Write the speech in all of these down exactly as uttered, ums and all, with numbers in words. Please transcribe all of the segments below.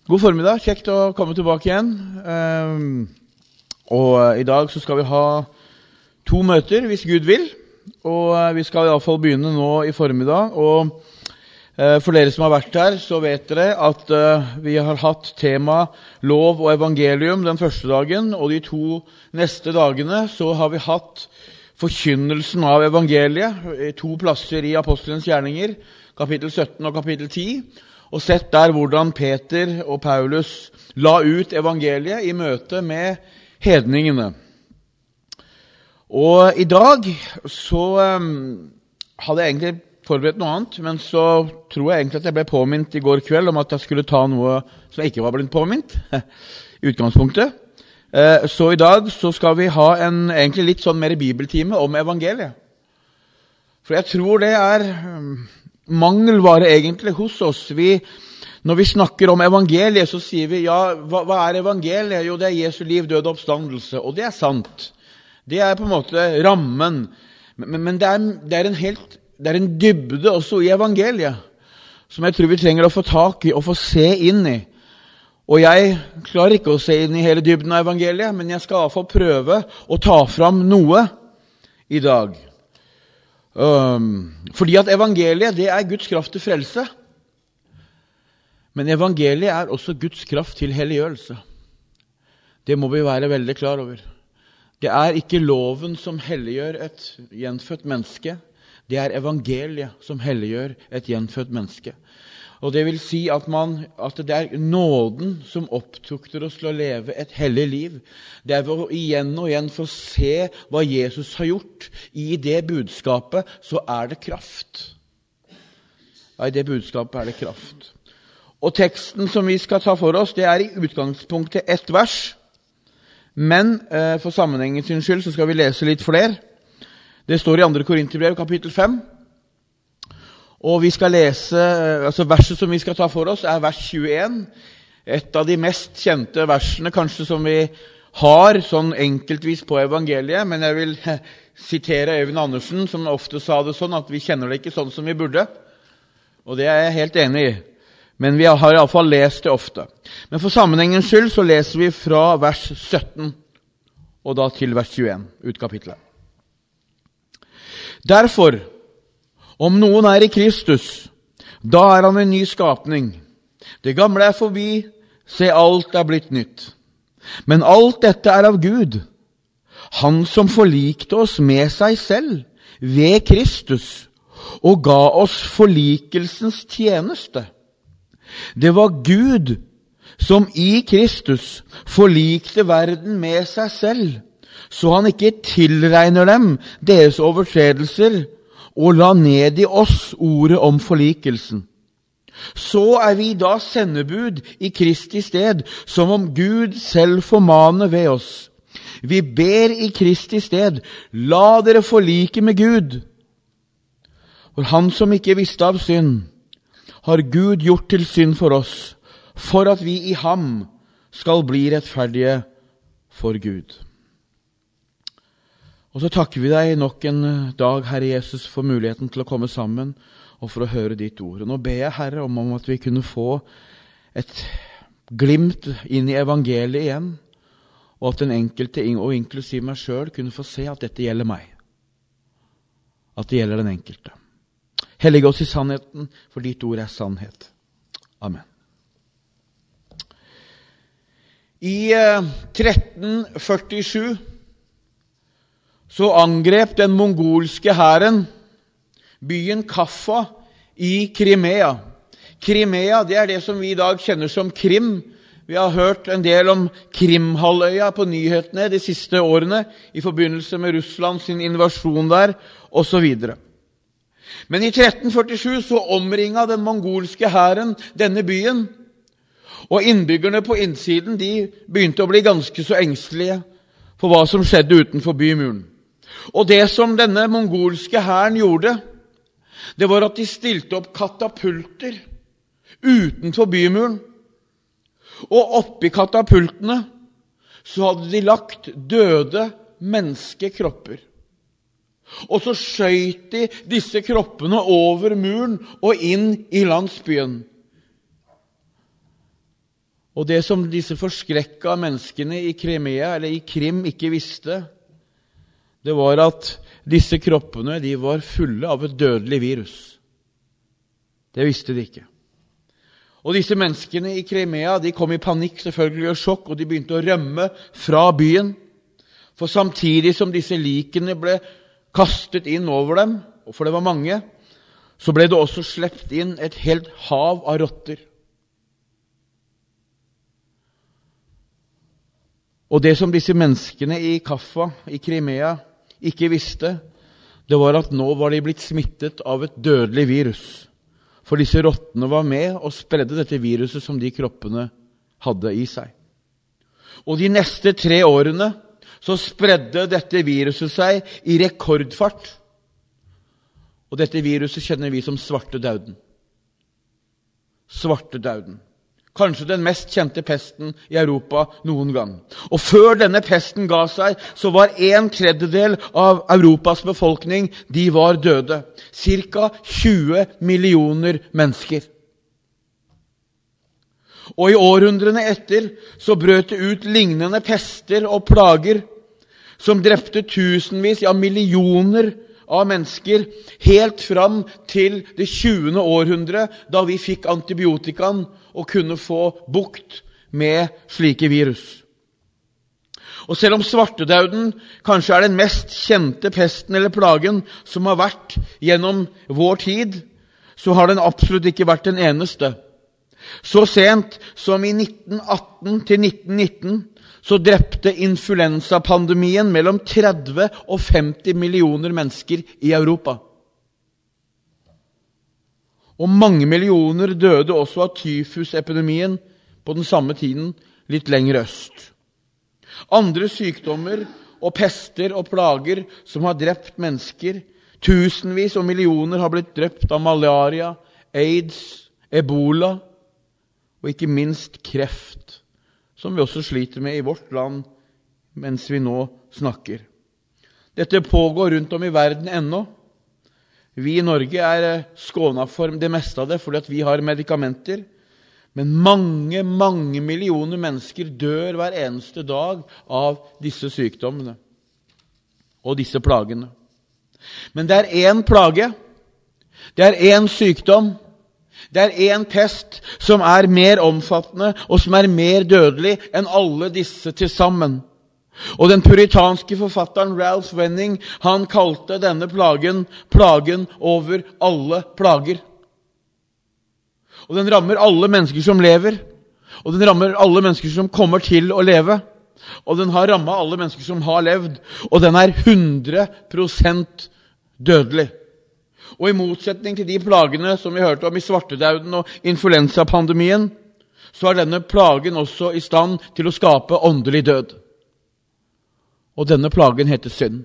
God formiddag, kjekt å komme tilbake igjen. Um, og i dag så skal vi ha to møter, hvis Gud vil. Og vi skal i alle fall begynne nå i formiddag. Og uh, for dere som har vært her, så vet dere at uh, vi har hatt tema lov og evangelium den første dagen. Og de to neste dagene så har vi hatt forkynnelsen av evangeliet i to plasser i Apostelens gjerninger, kapittel sytten og kapittel ti. Og sett der hvordan Peter og Paulus la ut evangeliet i møte med hedningene. Og i dag så um, hadde jeg egentlig forberedt noe annet, men så tror jeg egentlig at jeg ble påminnet i går kveld om at jeg skulle ta noe som jeg ikke var blitt påminnet, i utgangspunktet. Uh, så i dag så skal vi ha en egentlig litt sånn mer bibeltime om evangeliet. For jeg tror det er... Um, mangelvare egentlig hos oss. Vi, når vi snakker om evangeliet, så sier vi, ja, hva, hva er evangeliet? Jo, det er Jesu liv, død og oppstandelse, og det er sant. Det er på en måte rammen. Men, men det, er, det, er en helt, det er en dybde også i evangeliet, som jeg tror vi trenger å få tak i og få se inn i. Og jeg klarer ikke å se inn i hele dybden av evangeliet, men jeg skal i hvert fall prøve å ta fram noe i dag. Um, fordi at evangeliet, det er Guds kraft til frelse. Men evangeliet er også Guds kraft til helliggjørelse. Det må vi være veldig klar over. Det er ikke loven som helliggjør et gjenfødt menneske. Det er evangeliet som helliggjør et gjenfødt menneske. Og det vil si at, man, at det er nåden som opptukter oss til å leve et hellig liv. Det er for igjen og igjen for å se hva Jesus har gjort. I det budskapet så er det kraft. Ja, i det budskapet er det kraft. Og teksten som vi skal ta for oss, det er i utgangspunktet ett vers. Men eh, for sammenhengens skyld så skal vi lese litt flere. Det står i andre Korinterbrev kapittel fem. Og vi skal lese, altså verset som vi skal ta for oss er vers tjueen, et av de mest kjente versene kanskje som vi har sånn enkeltvis på evangeliet, men jeg vil sitere Øyvind Andersen som ofte sa det sånn at vi kjenner det ikke sånn som vi burde, og det er jeg helt enig i, men vi har i alle fall lest det ofte. Men for sammenhengens skyld så leser vi fra vers sytten og da til vers tjueen, ut kapitlet. Derfor, om noen er i Kristus, da er han en ny skapning. Det gamle er forbi, se alt er blitt nytt. Men alt dette er av Gud, han som forlikte oss med seg selv ved Kristus, og ga oss forlikelsens tjeneste. Det var Gud som i Kristus forlikte verden med seg selv, så han ikke tilregner dem deres overtredelser, og la ned i oss ordet om forlikelsen. Så er vi da sendebud i Kristi sted, som om Gud selv formaner ved oss. Vi ber i Kristi sted, la dere forlike med Gud. For han som ikke visste av synd, har Gud gjort til synd for oss, for at vi i ham skal bli rettferdige for Gud. Og så takker vi deg nok en dag, Herre Jesus, for muligheten til å komme sammen og for å høre ditt ord. Og nå ber jeg, Herre, om at vi kunne få et glimt inn i evangeliet igjen, og at den enkelte, og inklusiv meg selv, kunne få se at dette gjelder meg. At det gjelder den enkelte. Hellige oss i sannheten, for ditt ord er sannhet. Amen. I tretten førtisju så angrep den mongolske hæren byen Kaffa i Krimea. Krimea, det er det som vi i dag kjenner som Krim. Vi har hørt en del om Krimhalvøya på nyhetene de siste årene i forbindelse med Russland sin invasjon der, og så videre. Men i tretten førtisju så omringet den mongolske hæren denne byen, og innbyggerne på innsiden de begynte å bli ganske så engstelige for hva som skjedde utenfor bymuren. Og det som denne mongolske hæren gjorde, det var at de stilte opp katapulter utenfor bymuren. Og oppi katapultene så hadde de lagt døde menneskekropper. Og så skjøt de disse kroppene over muren og inn i landsbyen. Og det som disse forskrekka menneskene i Krimea, eller i Krim, ikke visste, det var at disse kroppene, de var fulle av et dødelig virus. Det visste de ikke. Og disse menneskene i Krimea, de kom i panikk selvfølgelig og sjokk, og de begynte å rømme fra byen. For samtidig som disse likene ble kastet inn over dem, og for det var mange, så ble det også slept inn et helt hav av rotter. Og det som disse menneskene i Kaffa, i Krimea, ikke visste, det var at nå var de blitt smittet av et dødelig virus. For disse rottene var med og spredde dette viruset som de kroppene hadde i seg. Og de neste tre årene så spredde dette viruset seg i rekordfart. Og dette viruset kjenner vi som svartedauden. Svartedauden. Kanskje den mest kjente pesten i Europa noen gang. Og før denne pesten ga seg, så var en tredjedel av Europas befolkning, de var døde. Cirka tjue millioner mennesker. Og i århundrene etter så brøt det ut lignende pester og plager som drepte tusenvis, ja millioner av mennesker, helt fram til det tjuende århundre, da vi fikk antibiotikaen og kunne få bukt med slike virus. Og selv om svartedauden kanskje er den mest kjente pesten eller plagen som har vært gjennom vår tid, så har den absolutt ikke vært den eneste. Så sent som i nitten atten til nitten nitten så drepte influensapandemien mellom tretti og femti millioner mennesker i Europa. Og mange millioner døde også av tyfusepidemien på den samme tiden litt lenger øst. Andre sykdommer og pester og plager som har drept mennesker, tusenvis og millioner har blitt drept av malaria, AIDS, ebola og ikke minst kreft, som vi også sliter med i vårt land mens vi nå snakker. Dette pågår rundt om i verden ennå. Vi i Norge er skånet for det meste av det, fordi at vi har medikamenter. Men mange, mange millioner mennesker dør hver eneste dag av disse sykdommene og disse plagene. Men det er en plage, det er en sykdom, det er en pest som er mer omfattende og som er mer dødelig enn alle disse til sammen. Og den puritanske forfatteren Ralph Wenning, han kalte denne plagen plagen over alle plager. Og den rammer alle mennesker som lever, og den rammer alle mennesker som kommer til å leve, og den har rammet alle mennesker som har levd, og den er hundre prosent dødelig. Og i motsetning til de plagene som vi hørte om i svartedauden og influensapandemien, så er denne plagen også i stand til å skape åndelig død. Og denne plagen heter synd.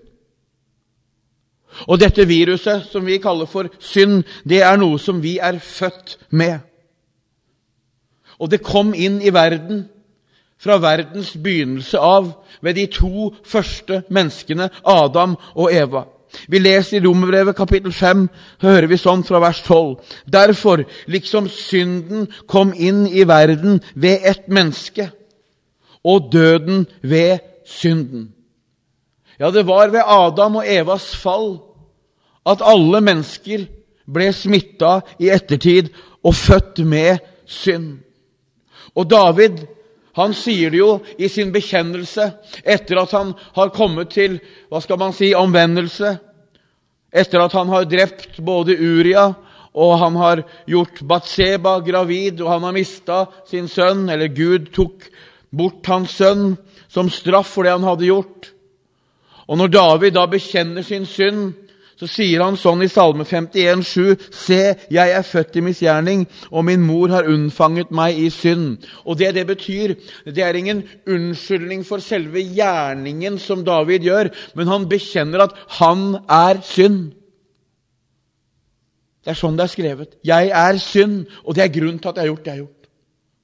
Og dette viruset som vi kaller for synd, det er noe som vi er født med. Og det kom inn i verden fra verdens begynnelse av ved de to første menneskene, Adam og Eva. Vi leser i Romerbrevet kapittel fem, hører vi sånn fra vers tolv. Derfor, liksom synden kom inn i verden ved ett menneske, og døden ved synden. Ja, det var ved Adam og Evas fall at alle mennesker ble smittet i ettertid og født med synd. Og David, han sier det jo i sin bekjennelse, etter at han har kommet til, hva skal man si, omvendelse, etter at han har drept både Uria, og han har gjort Batseba gravid, og han har mistet sin sønn, eller Gud tok bort hans sønn som straff for det han hadde gjort. Og når David da bekjenner sin synd, så sier han sånn i Salme femtien sju, «Se, jeg er født i misgjerning, og min mor har unnfanget meg i synd.» Og det det betyr, det er ingen unnskyldning for selve gjerningen som David gjør, men han bekjenner at han er synd. Det er sånn det er skrevet. Jeg er synd, og det er grunnen til at jeg har gjort det jeg har gjort.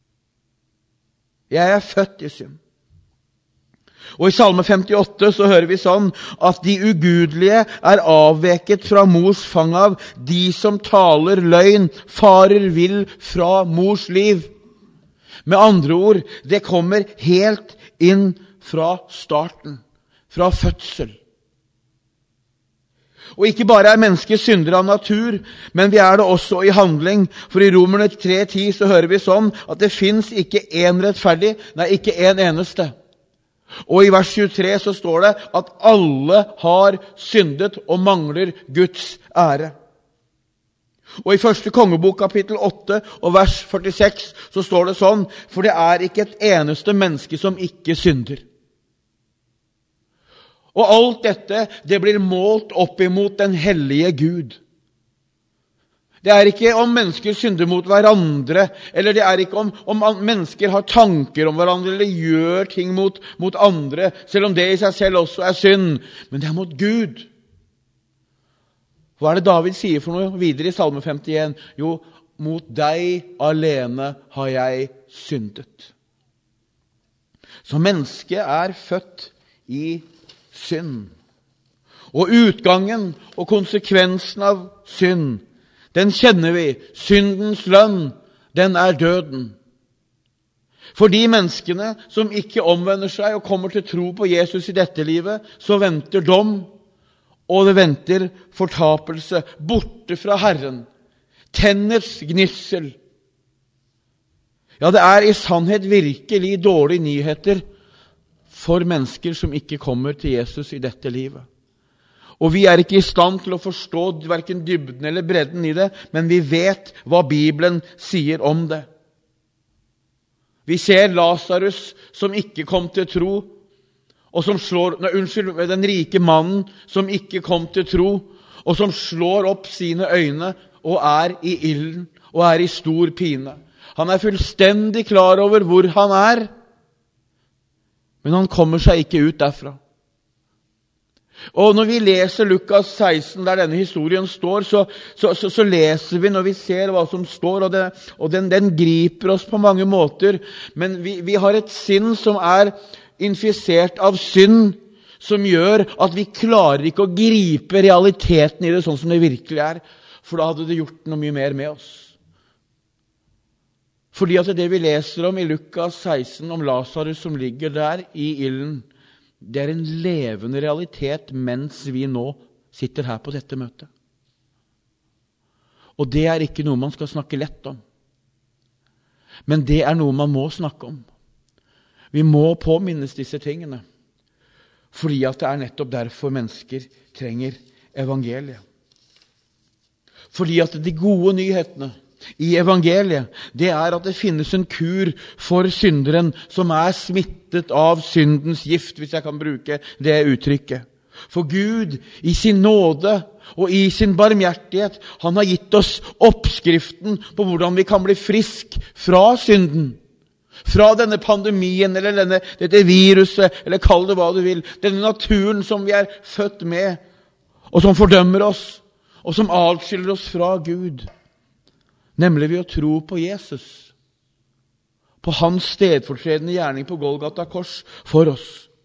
Jeg er født i synd. Og i Salme femtiåtte så hører vi sånn at de ugudelige er avveket fra mors fang av, de som taler løgn, farer vill fra mors liv. Med andre ord, det kommer helt inn fra starten, fra fødsel. Og ikke bare er mennesker syndere av natur, men vi er det også i handling. For i Romerne tre ti så hører vi sånn at det finnes ikke en rettferdig, nei, ikke en eneste. Og i vers tjuetre så står det at alle har syndet og mangler Guds ære. Og i første kongebok kapittel åtte og vers førtiseks så står det sånn, for det er ikke et eneste menneske som ikke synder. Og alt dette, det blir målt opp imot den hellige Gud. Det er ikke om mennesker synder mot hverandre, eller det er ikke om, om mennesker har tanker om hverandre, eller gjør ting mot, mot andre, selv om det i seg selv også er synd. Men det er mot Gud. Hva er det David sier for noe videre i Salme femtien? Jo, mot deg alene har jeg syndet. Så mennesket er født i synd. Og utgangen og konsekvensen av synd, den kjenner vi. Syndens lønn, den er døden. For de menneskene som ikke omvender seg og kommer til tro på Jesus i dette livet, så venter dom, og det venter fortapelse borte fra Herren. Tennets gnissel. Ja, det er i sannhet virkelig dårlige nyheter for mennesker som ikke kommer til Jesus i dette livet. Og vi er ikke i stand til å forstå hverken dybden eller bredden i det, men vi vet hva Bibelen sier om det. Vi ser Lazarus som ikke kom til tro, og som slår, nei, unnskyld, den rike mannen som ikke kom til tro, og som slår opp sine øyne og er i ilden og er i stor pine. Han er fullstendig klar over hvor han er, men han kommer seg ikke ut derfra. Og når vi leser Lukas seksten, der denne historien står, så, så, så, så leser vi når vi ser hva som står, og, det, og den, den griper oss på mange måter. Men vi, vi har et sinn som er infisert av synd, som gjør at vi klarer ikke å gripe realiteten i det sånn som det virkelig er. For da hadde det gjort noe mye mer med oss. Fordi at det vi leser om i Lukas seksten, om Lazarus som ligger der i ilden, det er en levende realitet mens vi nå sitter her på dette møtet. Og det er ikke noe man skal snakke lett om. Men det er noe man må snakke om. Vi må påminnes disse tingene. Fordi at det er nettopp derfor mennesker trenger evangeliet. Fordi at de gode nyhetene i evangeliet, det er at det finnes en kur for synderen som er smittet av syndens gift, hvis jeg kan bruke det uttrykket. For Gud i sin nåde og i sin barmhjertighet, han har gitt oss oppskriften på hvordan vi kan bli frisk fra synden. Fra denne pandemien, eller denne, dette viruset, eller kall det hva du vil. Denne naturen som vi er født med, og som fordømmer oss, og som atskiller oss fra Gud. Nemlig ved å tro på Jesus. På hans stedfortredende gjerning på Golgata kors for oss.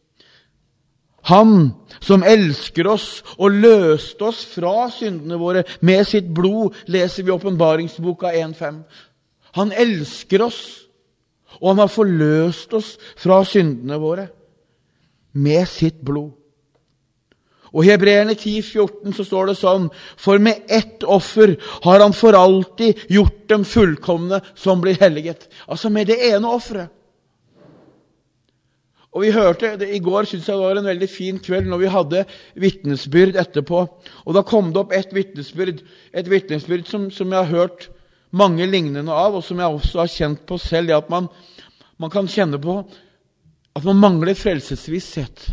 Han som elsker oss og løste oss fra syndene våre med sitt blod, leser vi i Åpenbaringsboka en fem. Han elsker oss, og han har forløst oss fra syndene våre med sitt blod. Og i Hebreerne ti fjorten så står det sånn, for med ett offer har han for alltid gjort dem fullkomne som blir helliget. Altså med det ene offeret. Og vi hørte, det, i går synes jeg det var en veldig fin kveld når vi hadde vittnesbyrd etterpå. Og da kom det opp et vittnesbyrd, et vittnesbyrd som, som jeg har hørt mange lignende av, og som jeg også har kjent på selv, at man, man kan kjenne på at man mangler frelsesvisshet.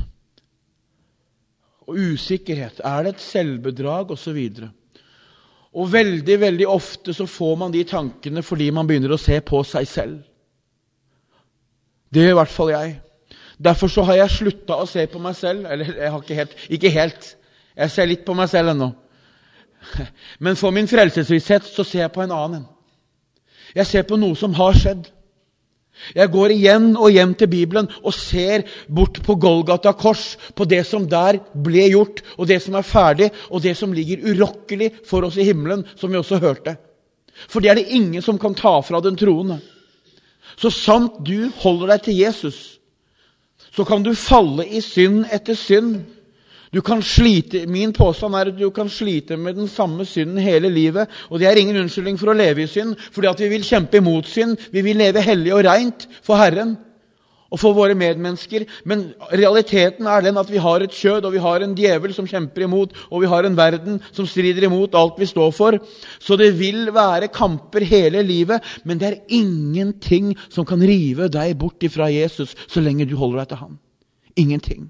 Og usikkerhet, er det et selvbedrag og så videre. Og veldig, veldig ofte så får man de tankene fordi man begynner å se på seg selv. Det gjør i hvert fall jeg. Derfor så har jeg sluttet å se på meg selv, eller jeg har ikke helt, ikke helt, jeg ser litt på meg selv ennå. Men for min frelsesvisshet så ser jeg på en annen. Jeg ser på noe som har skjedd. Jeg går igjen og hjem til Bibelen og ser bort på Golgata kors, på det som der ble gjort, og det som er ferdig, og det som ligger urokkelig for oss i himmelen, som vi også hørte. For det er det ingen som kan ta fra den troende. Så sant du holder deg til Jesus, så kan du falle i synd etter synd. Du kan slite, min påstand er at du kan slite med den samme synden hele livet, og det er ingen unnskyldning for å leve i synd, fordi at vi vil kjempe imot synd, vi vil leve hellig og rent for Herren og for våre medmennesker, men realiteten er den at vi har et kjød, og vi har en djevel som kjemper imot, og vi har en verden som strider imot alt vi står for, så det vil være kamper hele livet, men det er ingenting som kan rive deg bort ifra Jesus, så lenge du holder deg til han. Ingenting.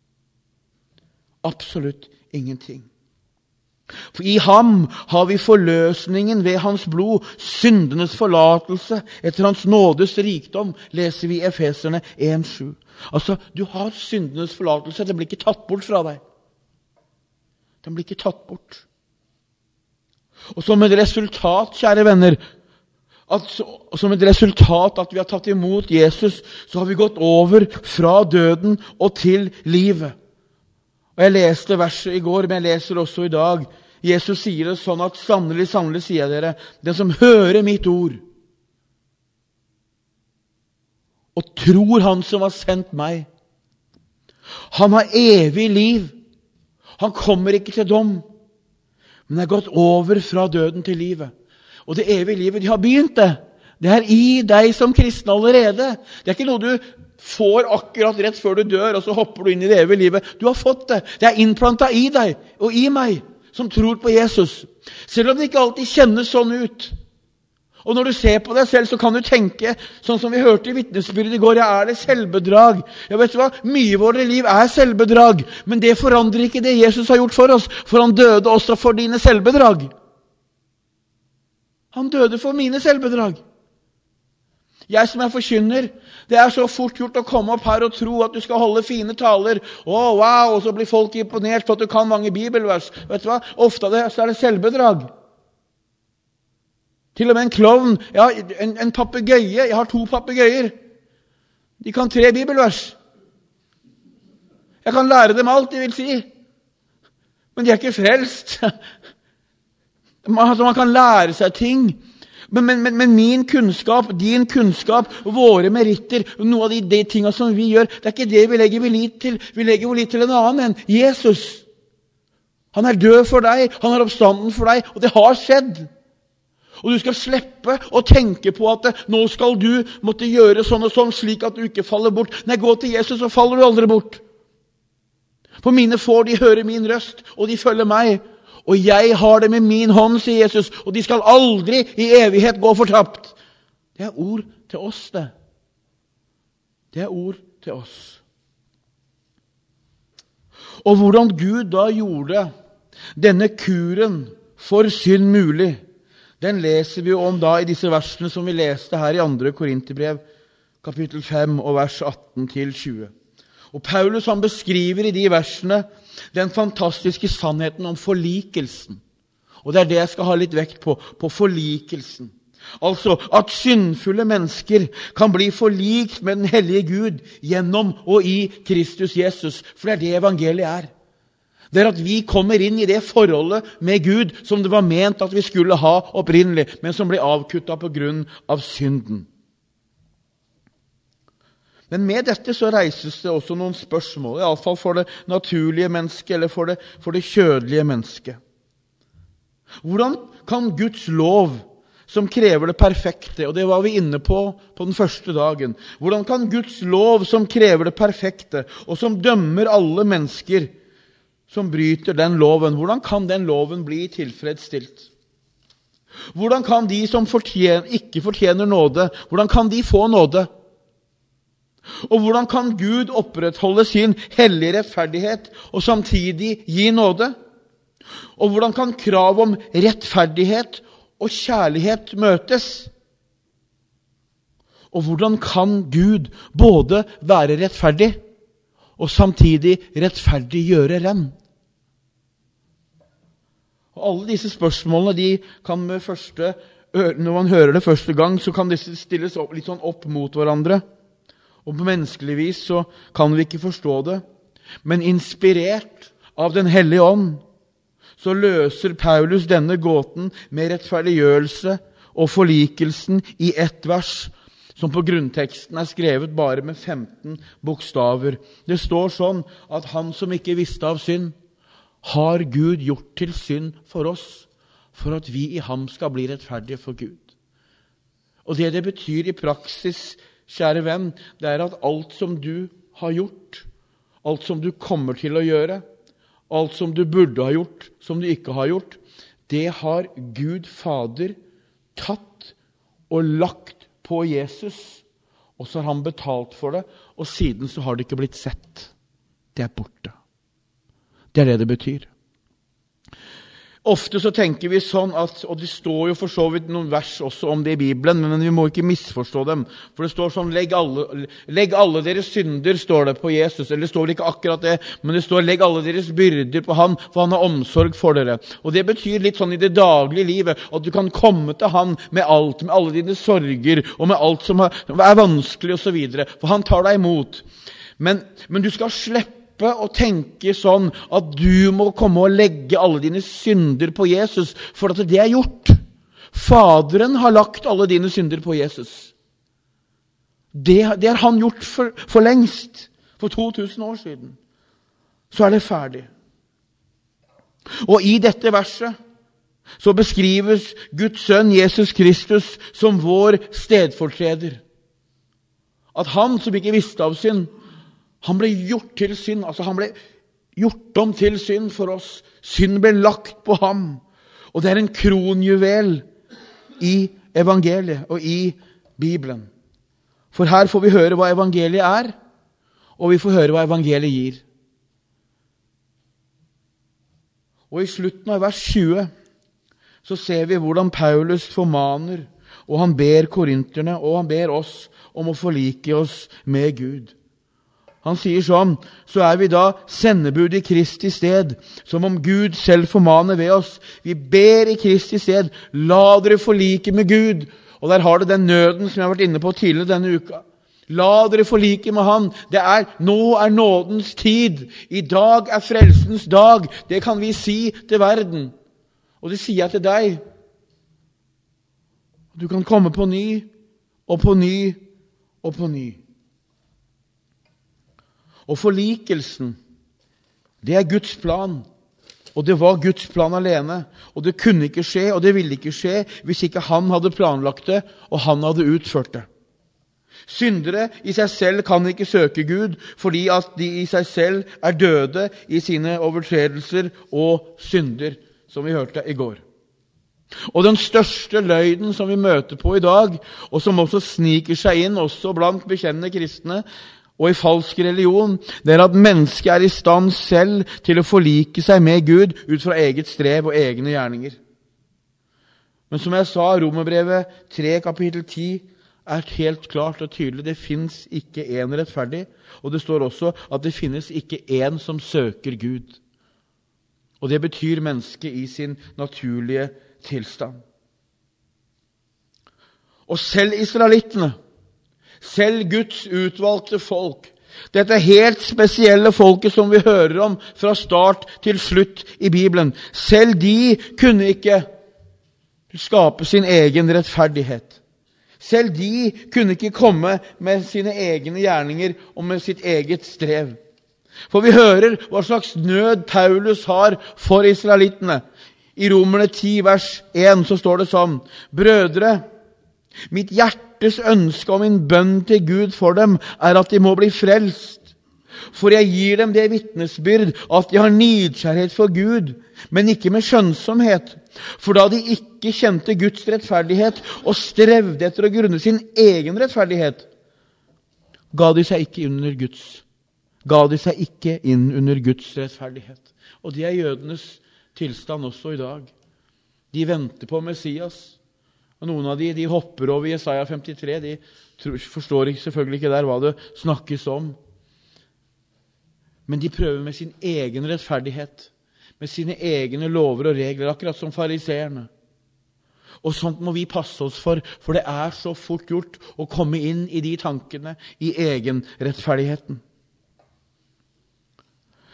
Absolutt ingenting. For i ham har vi forløsningen ved hans blod, syndenes forlatelse, etter hans nådes rikdom, leser vi i Efeserne en sju. Altså, du har syndenes forlatelse, det blir ikke tatt bort fra deg. Den blir ikke tatt bort. Og som et resultat, kjære venner, at, som et resultat at vi har tatt imot Jesus, så har vi gått over fra døden og til livet. Og jeg leste verset i går, men jeg leser også i dag. Jesus sier det sånn at sannelig, sannelig sier dere, den som hører mitt ord, og tror han som har sendt meg, han har evig liv. Han kommer ikke til dom, men er gått over fra døden til livet. Og det evige livet, de har begynt det. Det er i deg som kristen allerede. Det er ikke noe du får akkurat rett før du dør, og så hopper du inn i det evige livet. Du har fått det. Det er innplantet i deg og i meg, som tror på Jesus. Selv om det ikke alltid kjennes sånn ut. Og når du ser på deg selv, så kan du tenke, sånn som vi hørte i vitnesbyrdet i går, ja, er det selvbedrag? Ja, vet du hva? Mye i våre liv er selvbedrag, men det forandrer ikke det Jesus har gjort for oss, for han døde også for dine selvbedrag. Han døde for mine selvbedrag. Jeg som er forkynner, det er så fort gjort å komme opp her og tro at du skal holde fine taler. Åh, wow, og så blir folk imponert for at du kan mange bibelvers. Vet du hva? Ofte er det, så er det selvbedrag. Til og med en klovn, ja, en, en papegøye, jeg har to papegøyer. De kan tre bibelvers. Jeg kan lære dem alt, det vil si. Men de er ikke frelst. Man, altså, man kan lære seg ting. Men, men, men, men min kunnskap, din kunnskap, våre meritter, noe av de, de tingene som vi gjør, det er ikke det vi legger vi lit til. Vi legger vi lit til en annen enn Jesus. Han er død for deg, han er oppstanden for deg, og det har skjedd. Og du skal slippe å tenke på at nå skal du måtte gjøre sånn og sånn, slik at du ikke faller bort. Nei, gå til Jesus, så faller du aldri bort. For mine får de høre min røst, og de følger meg. Og jeg har det med min hånd, sier Jesus, og de skal aldri i evighet gå fortapt. Det er ord til oss, det. Det er ord til oss. Og hvordan Gud da gjorde denne kuren for synd mulig, den leser vi om da i disse versene som vi leste her i andre Korinterbrev, kapittel fem og vers atten til tjue. Og Paulus han beskriver i de versene den fantastiske sannheten om forlikelsen. Og det er det jeg skal ha litt vekt på, på forlikelsen. Altså at syndfulle mennesker kan bli forlikt med den hellige Gud gjennom og i Kristus Jesus. For det er det evangeliet er. Det er at vi kommer inn i det forholdet med Gud som det var ment at vi skulle ha opprinnelig, men som ble avkuttet på grunn av synden. Men med dette så reises det også noen spørsmål, i alle fall for det naturlige mennesket, eller for det, for det kjødelige mennesket. Hvordan kan Guds lov, som krever det perfekte, og det var vi inne på på den første dagen, hvordan kan Guds lov, som krever det perfekte, og som dømmer alle mennesker som bryter den loven, hvordan kan den loven bli tilfredsstilt? Hvordan kan de som fortjener, ikke fortjener nåde, hvordan kan de få nåde? Og hvordan kan Gud opprettholde sin hellige rettferdighet og samtidig gi nåde? Og hvordan kan krav om rettferdighet og kjærlighet møtes? Og hvordan kan Gud både være rettferdig og samtidig rettferdiggjøre den? Og alle disse spørsmålene, de kan med første, når man hører det første gang, så kan disse stilles opp, litt sånn opp mot hverandre. Og på menneskelig vis så kan vi ikke forstå det. Men inspirert av den hellige ånd, så løser Paulus denne gåten med rettferdiggjørelse og forlikelsen i ett vers, som på grunnteksten er skrevet bare med femten bokstaver. Det står sånn at han som ikke visste av synd, har Gud gjort til synd for oss, for at vi i ham skal bli rettferdige for Gud. Og det det betyr i praksis, kjære venn, det er at alt som du har gjort, alt som du kommer til å gjøre, alt som du burde ha gjort, som du ikke har gjort, det har Gud Fader tatt og lagt på Jesus, og så har han betalt for det, og siden så har det ikke blitt sett. Det er borte. Det er det det betyr. Ofte så tenker vi sånn at, og det står jo for så vidt noen vers også om det i Bibelen, men vi må ikke misforstå dem. For det står sånn, legg alle, legg alle deres synder, står det på Jesus. Eller det står ikke akkurat det, men det står, legg alle deres byrder på han, for han har omsorg for dere. Og det betyr litt sånn i det daglige livet, at du kan komme til han med alt, med alle dine sorger, og med alt som er vanskelig og så videre. For han tar deg imot. Men, men du skal slippe og tenke sånn at du må komme og legge alle dine synder på Jesus, for at det er gjort. Faderen har lagt alle dine synder på Jesus. Det, det har han gjort for, for lengst, for to tusen år siden. Så er det ferdig. Og i dette verset så beskrives Guds sønn Jesus Kristus som vår stedfortreder. At han som ikke visste av synd, han ble gjort til synd, altså han ble gjort om til synd for oss. Synd ble lagt på ham. Og det er en kronjuvel i evangeliet og i Bibelen. For her får vi høre hva evangeliet er, og vi får høre hva evangeliet gir. Og i slutten av vers tjue så ser vi hvordan Paulus formaner, og han ber korinterne, og han ber oss om å forlike oss med Gud. Han sier sånn, så er vi da sendebud i Kristi sted, som om Gud selv formaner ved oss. Vi ber i Kristi sted, la dere forlike med Gud. Og der har det den nøden som jeg har vært inne på tidligere denne uka. La dere forlike med han. Det er, nå er nådens tid. I dag er frelsens dag. Det kan vi si til verden. Og det sier jeg til deg. Du kan komme på ny, og på ny, og på ny. Og forlikelsen, det er Guds plan. Og det var Guds plan alene. Og det kunne ikke skje, og det ville ikke skje, hvis ikke han hadde planlagt det, og han hadde utført det. Syndere i seg selv kan ikke søke Gud, fordi at de i seg selv er døde i sine overtredelser og synder, som vi hørte i går. Og den største løgnen som vi møter på i dag, og som også sniker seg inn også blant bekjennende kristne, og i falsk religion, det er at mennesket er i stand selv til å forlike seg med Gud ut fra eget strev og egne gjerninger. Men som jeg sa, Romerbrevet tre kapittel ti er helt klart og tydelig. Det finnes ikke en rettferdig, og det står også at det finnes ikke en som søker Gud. Og det betyr mennesket i sin naturlige tilstand. Og selv israelittene, selv Guds utvalgte folk, dette helt spesielle folket som vi hører om fra start til slutt i Bibelen, selv de kunne ikke skape sin egen rettferdighet. Selv de kunne ikke komme med sine egne gjerninger og med sitt eget strev. For vi hører hva slags nød Paulus har for israelittene. I Romerne ti vers én så står det sånn, brødre, mitt hjertes ønske og min bønn til Gud for dem er at de må bli frelst. For jeg gir dem det vitnesbyrd at de har nidkjærhet for Gud, men ikke med skjønnsomhet. For da de ikke kjente Guds rettferdighet og strevde etter å grunne sin egen rettferdighet, ga de seg ikke inn under Guds. Ga de seg ikke inn under Guds rettferdighet. Og det er jødenes tilstand også i dag. De venter på Messias. Og noen av de, de hopper over Jesaja femtitre, de tror, forstår ikke, selvfølgelig ikke der hva det snakkes om. Men de prøver med sin egen rettferdighet, med sine egne lover og regler, akkurat som fariseerne. Og sånt må vi passe oss for, for det er så fort gjort å komme inn i de tankene i egen rettferdigheten.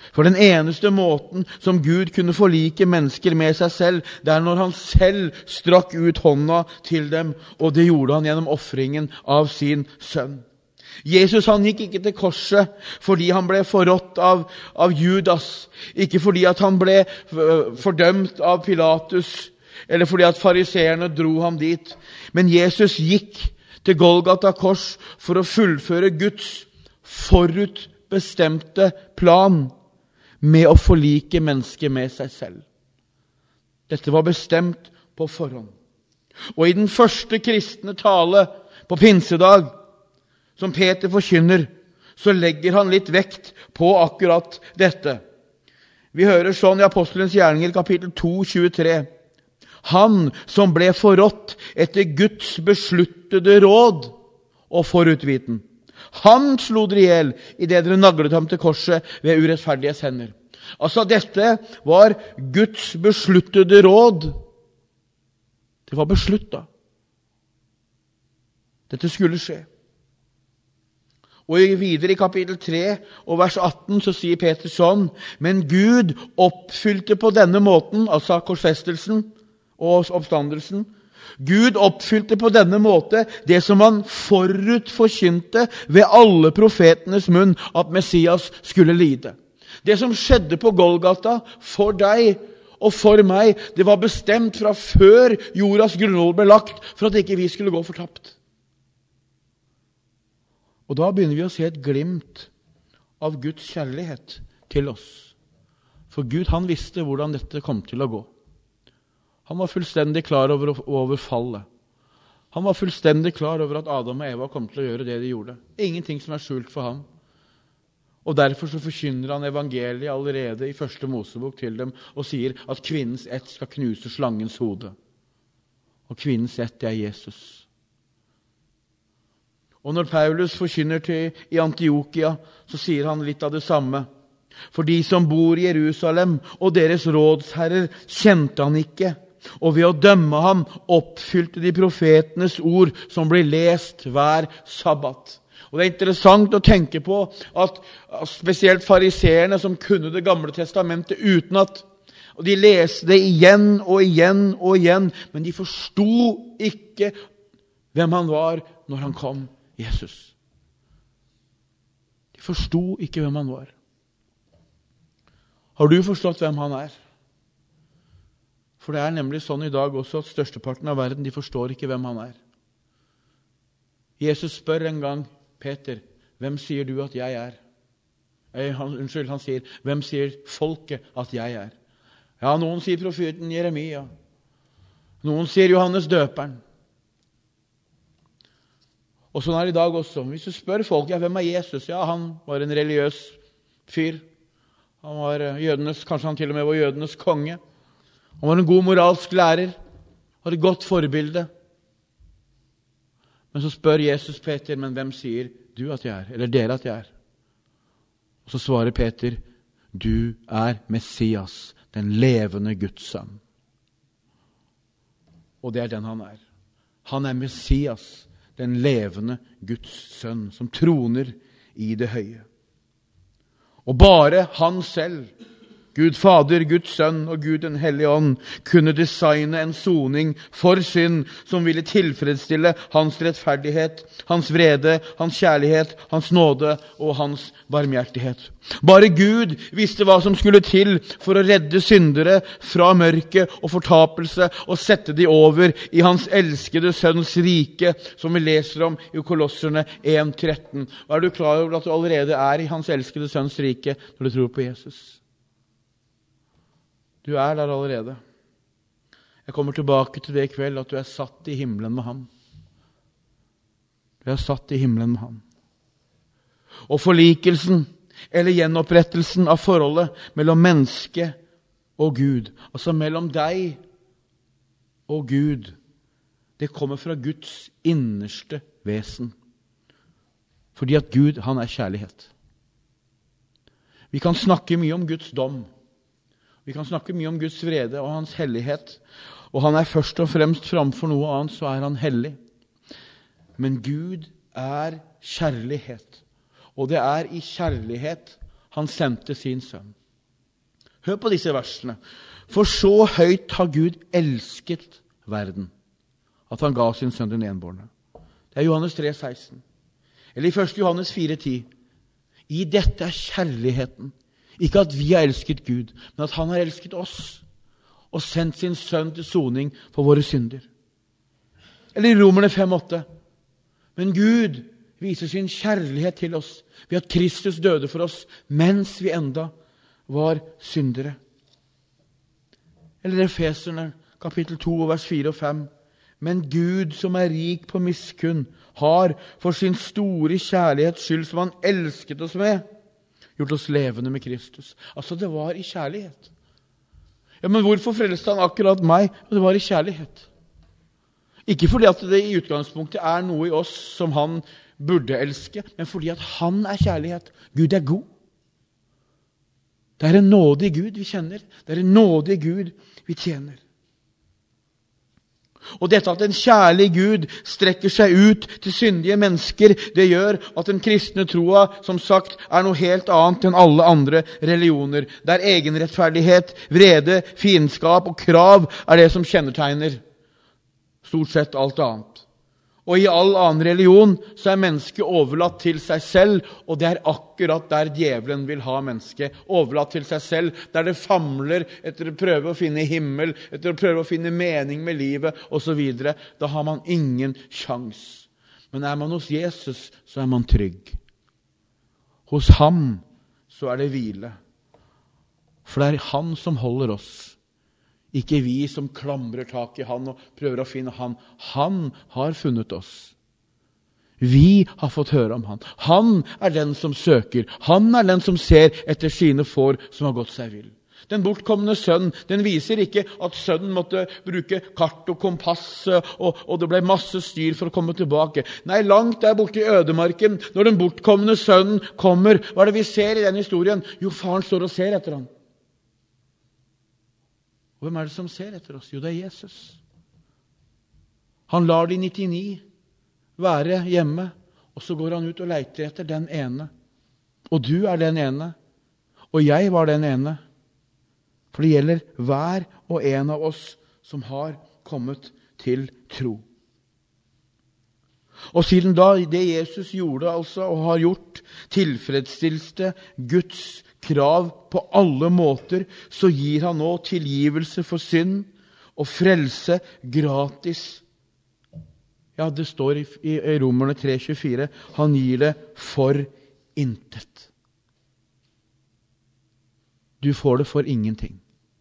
For den eneste måten som Gud kunne forlike mennesker med seg selv, det er når han selv strakk ut hånda til dem, og det gjorde han gjennom offringen av sin sønn. Jesus han gikk ikke til korset fordi han ble forrådt av, av Judas, ikke fordi at han ble fordømt av Pilatus, eller fordi at fariseerne dro ham dit. Men Jesus gikk til Golgata kors for å fullføre Guds forutbestemte plan med å forlike mennesket med seg selv. Dette var bestemt på forhånd. Og i den første kristne tale på pinsedag, som Peter forkynner, så legger han litt vekt på akkurat dette. Vi hører sånn i Apostelens gjerninger kapittel to, tjuetre. Han som ble forrådt etter Guds besluttede råd og forutviten. Han slo dere ihjel i det dere naglet ham til korset ved urettferdiges hender. Altså dette var Guds besluttede råd. Det var besluttet. Dette skulle skje. Og videre i kapittel tre og vers atten så sier Peter sånn: men Gud oppfylte på denne måten, altså korsfestelsen og oppstandelsen, Gud oppfylte på denne måte det som han forut forkynte ved alle profetenes munn, at Messias skulle lide. Det som skjedde på Golgata for deg og for meg, det var bestemt fra før jordas grunnvoll ble lagt, for at ikke vi skulle gå fortapt. Og da begynner vi å se et glimt av Guds kjærlighet til oss. For Gud, han visste hvordan dette kom til å gå. Han var fullstendig klar over, over fallet. Han var fullstendig klar over at Adam og Eva kom til å gjøre det de gjorde. Ingenting som er skjult for ham. Og derfor så forkynner han evangeliet allerede i første Mosebok til dem, og sier at kvinnens ett skal knuse slangens hode. Og kvinnens ett, det er Jesus. Og når Paulus forkynner til i Antiokia, så sier han litt av det samme. For de som bor i Jerusalem og deres rådsherrer kjente han ikke, og ved å dømme ham oppfylte de profetenes ord som blir lest hver sabbat. Og det er interessant å tenke på at spesielt fariseerne som kunne det gamle testamentet utenat, og de leste det igjen og igjen og igjen, men de forstod ikke hvem han var når han kom, Jesus. De forstod ikke hvem han var. Har du forstått hvem han er? For det er nemlig sånn i dag også at størsteparten av verden, de forstår ikke hvem han er. Jesus spør en gang Peter, hvem sier du at jeg er? Eh, han, unnskyld, han sier, hvem sier folket at jeg er? Ja, noen sier profeten Jeremia. Noen sier Johannes døperen. Og sånn er det i dag også. Hvis du spør folk, ja, hvem er Jesus? Ja, han var en religiøs fyr. Han var jødenes, kanskje han til og med var jødenes konge. Han var en god moralsk lærer. Har et godt forbilde. Men så spør Jesus Peter, men hvem sier du at jeg er? Eller dere at jeg er? Og så svarer Peter, du er Messias, den levende Guds sønn. Og det er den han er. Han er Messias, den levende Guds sønn, som troner i det høye. Og bare han selv, Gud Fader, Guds Sønn og Gud den Hellige Ånd, kunne designe en soning for synd som ville tilfredsstille hans rettferdighet, hans vrede, hans kjærlighet, hans nåde og hans barmhjertighet. Bare Gud visste hva som skulle til for å redde syndere fra mørke og fortapelse og sette de over i hans elskede sønns rike, som vi leser om i Kolosserne en tretten. Og er du klar over at du allerede er i hans elskede sønns rike når du tror på Jesus? Du er der allerede. Jeg kommer tilbake til det i kveld, at du er satt i himmelen med ham. Du er satt i himmelen med ham. Og forlikelsen, eller gjenopprettelsen av forholdet mellom menneske og Gud, altså mellom deg og Gud, det kommer fra Guds innerste vesen. Fordi at Gud, han er kjærlighet. Vi kan snakke mye om Guds dom. Vi kan snakke mye om Guds vrede og hans hellighet, og han er først og fremst framfor noe annet, så er han hellig. Men Gud er kjærlighet, og det er i kjærlighet han sendte sin sønn. Hør på disse versene. For så høyt har Gud elsket verden, at han ga sin sønn den enbårne. Det er Johannes tre seksten. Eller i første Johannes fire ti. I dette er kjærligheten. Ikke at vi har elsket Gud, men at han har elsket oss og sendt sin sønn til soning for våre synder. Eller i Romerne fem åtte. Men Gud viser sin kjærlighet til oss ved at Kristus døde for oss mens vi enda var syndere. Eller Efeserne kapittel to vers fire og fem. Men Gud som er rik på miskunn har for sin store kjærlighets skyld som han elsket oss med, gjort oss levende med Kristus. Altså det var i kjærlighet. Ja, men hvorfor frelste han akkurat meg? Det var i kjærlighet. Ikke fordi at det i utgangspunktet er noe i oss som han burde elske, men fordi at han er kjærlighet. Gud er god. Det er en nådig Gud vi kjenner. Det er en nådig Gud vi tjener. Og dette at en kjærlig Gud strekker seg ut til syndige mennesker, det gjør at den kristne troa, som sagt, er noe helt annet enn alle andre religioner. Der egenrettferdighet, vrede, fiendskap og krav er det som kjennetegner stort sett alt annet. Og i all annen religion så er mennesket overlatt til seg selv, og det er akkurat der djevelen vil ha mennesket. Overlatt til seg selv, der det famler etter å prøve å finne himmel, etter å prøve å finne mening med livet, og så videre. Da har man ingen sjans. Men er man hos Jesus, så er man trygg. Hos ham så er det hvile. For det er han som holder oss. Ikke vi som klamrer tak i han og prøver å finne han. Han har funnet oss. Vi har fått høre om han. Han er den som søker. Han er den som ser etter sine får som har gått seg vill. Den bortkomne sønn, den viser ikke at sønnen måtte bruke kart og kompass, og, og det ble masse styr for å komme tilbake. Nei, langt der borte i ødemarken, når den bortkomne sønnen kommer, hva er det vi ser i den historien? Jo, faren står og ser etter han. Og hvem er det som ser etter oss? Jo, det er Jesus. Han lar de nittini være hjemme, og så går han ut og leiter etter den ene. Og du er den ene, og jeg var den ene. For det gjelder hver og en av oss som har kommet til tro. Og siden da det Jesus gjorde altså, og har gjort, tilfredsstilte Guds krav på alle måter, så gir han nå tilgivelse for synd og frelse gratis. Ja, det står i, i, i Romerne tre tjuefire, han gir det for intet. Du får det for ingenting.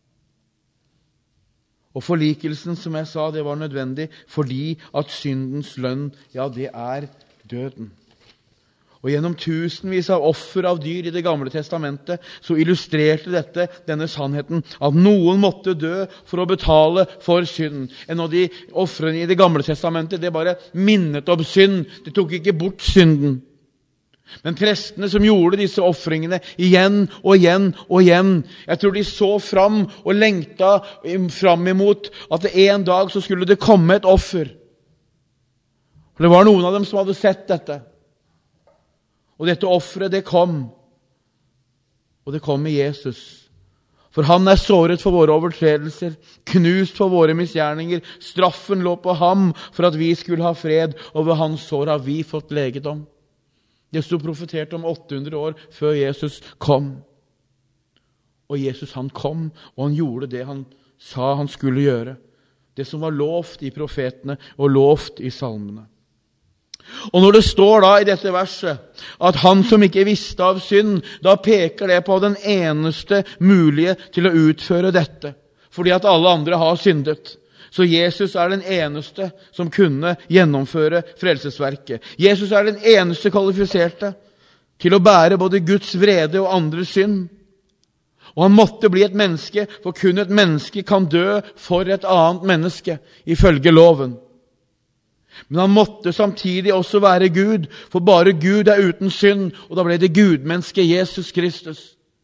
Og forlikelsen, som jeg sa, det var nødvendig fordi at syndens lønn, ja, det er døden. Og gjennom tusenvis av offer av dyr i det gamle testamentet, så illustrerte dette denne sannheten, at noen måtte dø for å betale for synd. En av de offrene i det gamle testamentet, det bare minnet om synd. Det tok ikke bort synden. Men prestene som gjorde disse offringene igjen og igjen og igjen, jeg tror de så fram og lengta fram imot at en dag så skulle det komme et offer. For det var noen av dem som hadde sett dette. Og dette offeret, det kom. Og det kom i Jesus. For han er såret for våre overtredelser, knust for våre misgjerninger. Straffen lå på ham for at vi skulle ha fred, og ved hans sår har vi fått legedom. Det stod profetert om åtte hundre år før Jesus kom. Og Jesus han kom, og han gjorde det han sa han skulle gjøre. Det som var lovt i profetene og lovt i salmene. Og når det står da i dette verset at han som ikke visste av synd, da peker det på den eneste mulige til å utføre dette. Fordi at alle andre har syndet. Så Jesus er den eneste som kunne gjennomføre frelsesverket. Jesus er den eneste kvalifiserte til å bære både Guds vrede og andres synd. Og han måtte bli et menneske, for kun et menneske kan dø for et annet menneske, ifølge loven. Men han måtte samtidig også være Gud, for bare Gud er uten synd, og da ble det Gudmenneske Jesus Kristus.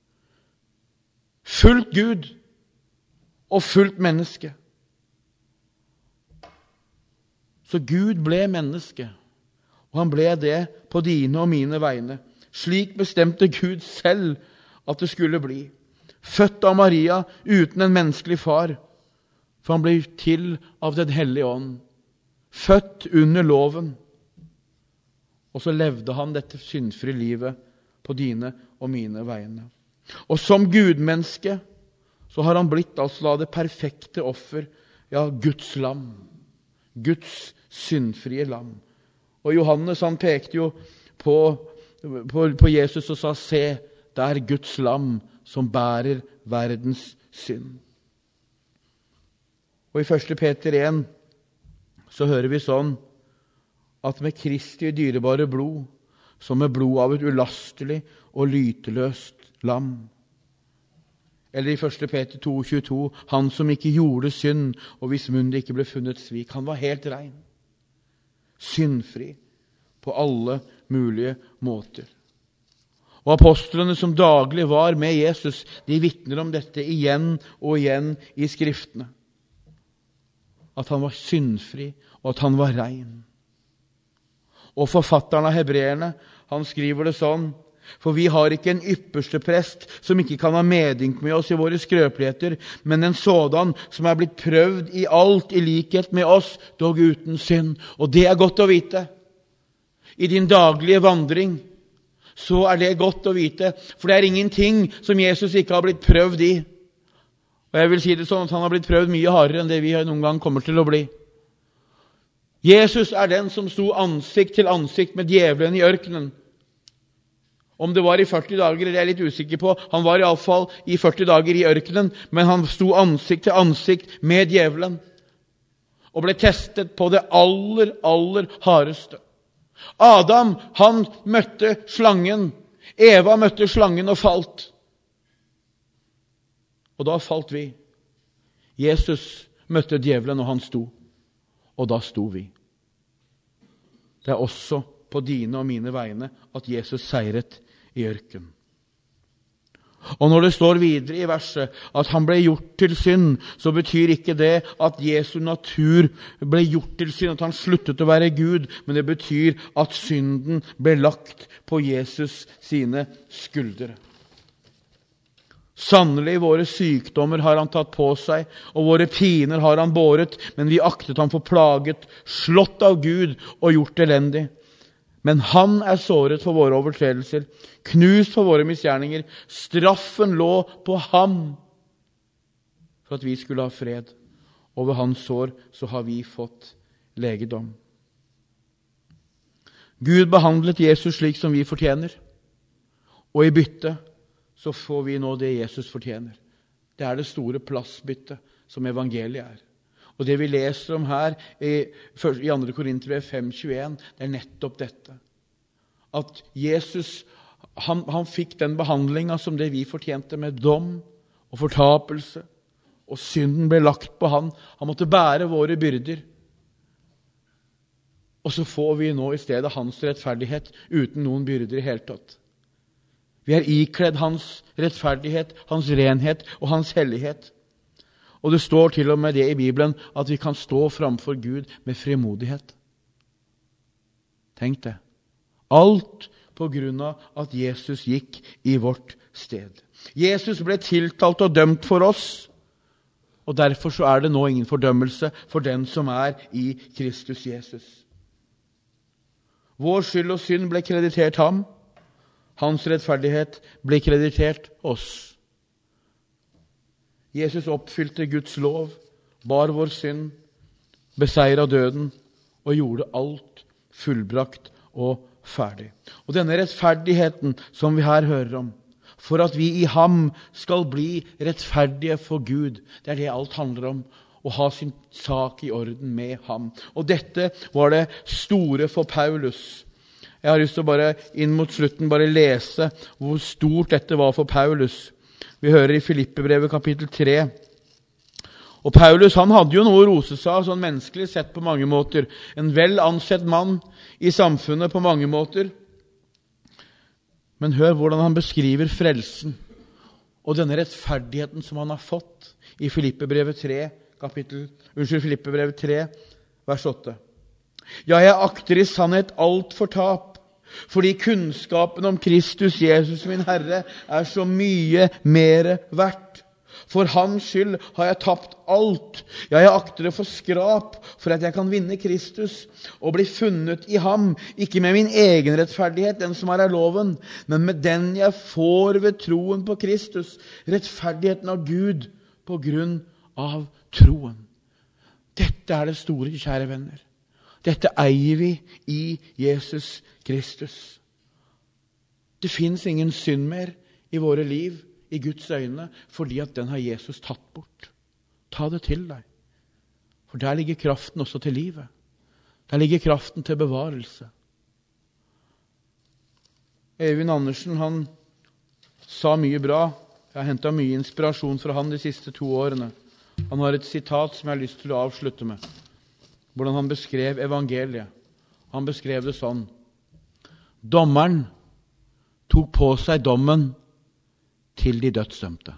Fullt Gud og fullt menneske. Så Gud ble menneske, og han ble det på dine og mine vegne. Slik bestemte Gud selv at det skulle bli. Født av Maria uten en menneskelig far, for han ble til av den hellige ånd. Født under loven. Og så levde han dette syndfrie livet på dine og mine vegne. Og som gudmenneske så har han blitt altså det perfekte offer, ja, Guds lam. Guds syndfrie lam. Og Johannes han pekte jo på, på, på Jesus og sa, se, det er Guds lam som bærer verdens synd. Og i første Peter en så hører vi sånn, at med Kristi dyrebare blod, som med blod av et ulastelig og lyteløst lam. Eller i første Peter to tjueto, han som ikke gjorde synd, og hvis munn det ikke ble funnet svik. Han var helt rein, syndfri, på alle mulige måter. Og apostlene som daglig var med Jesus, de vitner om dette igjen og igjen i skriftene. At han var syndfri, og at han var rein. Og forfatteren av Hebreerne, han skriver det sånn, for vi har ikke en ypperste prest som ikke kan ha medynk med oss i våre skrøpeligheter, men en sådan som er blitt prøvd i alt i likhet med oss, dog uten synd. Og det er godt å vite. I din daglige vandring, så er det godt å vite, for det er ingenting som Jesus ikke har blitt prøvd i. Og jeg vil si det sånn at han har blitt prøvd mye hardere enn det vi noen gang kommer til å bli. Jesus er den som sto ansikt til ansikt med djevelen i ørkenen. Om det var i førti dager, det er jeg litt usikker på. Han var i alle fall i førti dager i ørkenen, men han sto ansikt til ansikt med djevelen. Og ble testet på det aller, aller hardeste. Adam, han møtte slangen. Eva møtte slangen og falt. Og da falt vi. Jesus møtte djevelen og han sto. Og da sto vi. Det er også på dine og mine vegne at Jesus seiret i ørken. Og når det står videre i verset at han ble gjort til synd, så betyr ikke det at Jesu natur ble gjort til synd, at han sluttet å være Gud, men det betyr at synden ble lagt på Jesus sine skuldre. Sannelig, våre sykdommer har han tatt på seg, og våre piner har han båret, men vi aktet ham for plaget, slått av Gud og gjort elendig. Men han er såret for våre overtredelser, knust for våre misgjerninger. Straffen lå på ham, for at vi skulle ha fred. Og ved hans sår så har vi fått legedom. Gud behandlet Jesus slik som vi fortjener, og i bytte så får vi nå det Jesus fortjener. Det er det store plassbyttet som evangeliet er. Og det vi leser om her i, i andre Korinterbrev fem tjueen, det er nettopp dette. At Jesus, han, han fikk den behandlingen som det vi fortjente, med dom og fortapelse. Og synden ble lagt på han. Han måtte bære våre byrder. Og så får vi nå i stedet hans rettferdighet uten noen byrder i hele tatt. Vi er ikledd hans rettferdighet, hans renhet og hans hellighet. Og det står til og med det i Bibelen at vi kan stå framfor Gud med frimodighet. Tenk det. Alt på grunn av at Jesus gikk i vårt sted. Jesus ble tiltalt og dømt for oss, og derfor så er det nå ingen fordømmelse for den som er i Kristus Jesus. Vår skyld og synd ble kreditert ham. Hans rettferdighet ble kreditert oss. Jesus oppfylte Guds lov, bar vår synd, beseiret døden og gjorde alt fullbrakt og ferdig. Og denne rettferdigheten som vi her hører om, for at vi i ham skal bli rettferdige for Gud, det er det alt handler om, å ha sin sak i orden med ham. Og dette var det store for Paulus. Jeg har lyst til å bare inn mot slutten bare lese hvor stort dette var for Paulus. Vi hører i Filippebrevet kapittel tre. Og Paulus, han hadde jo noe å rose seg av, sånn menneskelig sett på mange måter. En vel ansett mann i samfunnet på mange måter. Men hør hvordan han beskriver frelsen og denne rettferdigheten som han har fått i Filippebrevet tre, kapittel, unnskyld, Filippebrevet tre, vers åtte. Ja, jeg akter i sannhet alt for tap, Fordi kunnskapen om Kristus, Jesus min Herre, er så mye mer verdt. For hans skyld har jeg tapt alt. Ja, jeg akter det for skrap, for at jeg kan vinne Kristus og bli funnet i ham, ikke med min egen rettferdighet, den som er av loven, men med den jeg får ved troen på Kristus, rettferdigheten av Gud på grunn av troen. Dette er det store, kjære venner. Dette eier vi i Jesus Kristus. Det finnes ingen synd mer i våre liv, i Guds øyne, fordi at den har Jesus tatt bort. Ta det til deg. For der ligger kraften også til livet. Der ligger kraften til bevarelse. Eivind Andersen, han sa mye bra. Jeg har hentet mye inspirasjon fra han de siste to årene. Han har et sitat som jeg har lyst til å avslutte med. Hvordan han beskrev evangeliet. Han beskrev det sånn. Dommeren tok på seg dommen til de dødsdømte.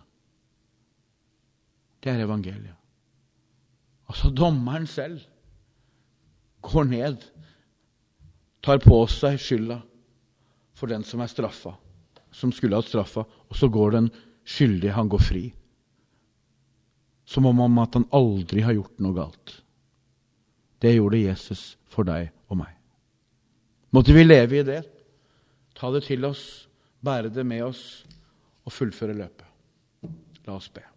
Det er evangeliet. Altså dommeren selv går ned, tar på seg skylda for den som er straffa, som skulle ha straffa, og så går den skyldige, han går fri. Som om at han aldri har gjort noe galt. Det gjorde Jesus for deg og meg. Måtte vi leve i det, ta det til oss, bære det med oss, og fullføre løpet. La oss be.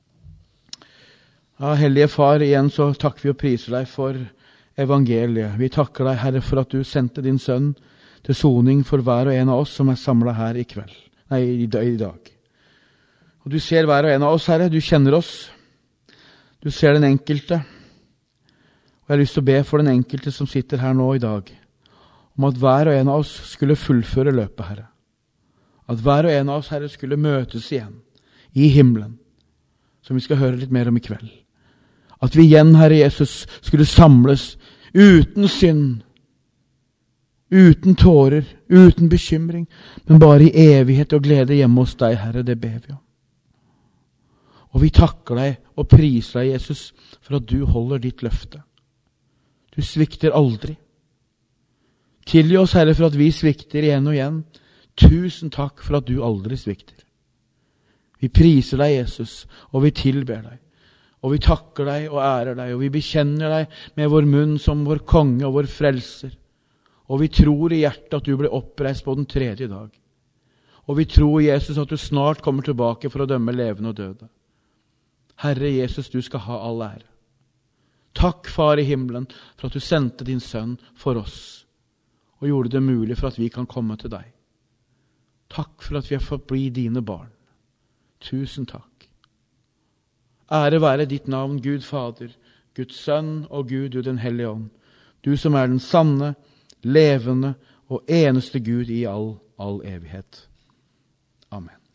Ja, Hellige Far, igjen så takker vi og priser deg for evangeliet. Vi takker deg, Herre, for at du sendte din sønn til soning for hver og en av oss som er samlet her i kveld. Nei, i dag. Og du ser hver og en av oss, Herre. Du kjenner oss. Du ser den enkelte. Og jeg har lyst til å be for den enkelte som sitter her nå i dag, om at hver og en av oss skulle fullføre løpet, Herre. At hver og en av oss, Herre, skulle møtes igjen i himmelen, som vi skal høre litt mer om i kveld. At vi igjen, Herre Jesus, skulle samles uten synd, uten tårer, uten bekymring, men bare i evighet og glede hjemme hos deg, Herre, det ber vi om. Og vi takker deg og priser deg, Jesus, for at du holder ditt løfte. Du svikter aldri. Tilgi oss, Herre, for at vi svikter igjen og igjen. Tusen takk for at du aldri svikter. Vi priser deg, Jesus, og vi tilber deg. Og vi takker deg og ærer deg, og vi bekjenner deg med vår munn som vår konge og vår frelser. Og vi tror i hjertet at du ble oppreist på den tredje dag. Og vi tror, Jesus, at du snart kommer tilbake for å dømme levende og døde. Herre Jesus, du skal ha all ære. Takk, Far i himmelen, for at du sendte din sønn for oss, og gjorde det mulig for at vi kan komme til deg. Takk for at vi har fått bli dine barn. Tusen takk. Ære være ditt navn, Gud Fader, Guds Sønn og Gud, du den hellige ånd. Du som er den sanne, levende og eneste Gud i all, all evighet. Amen.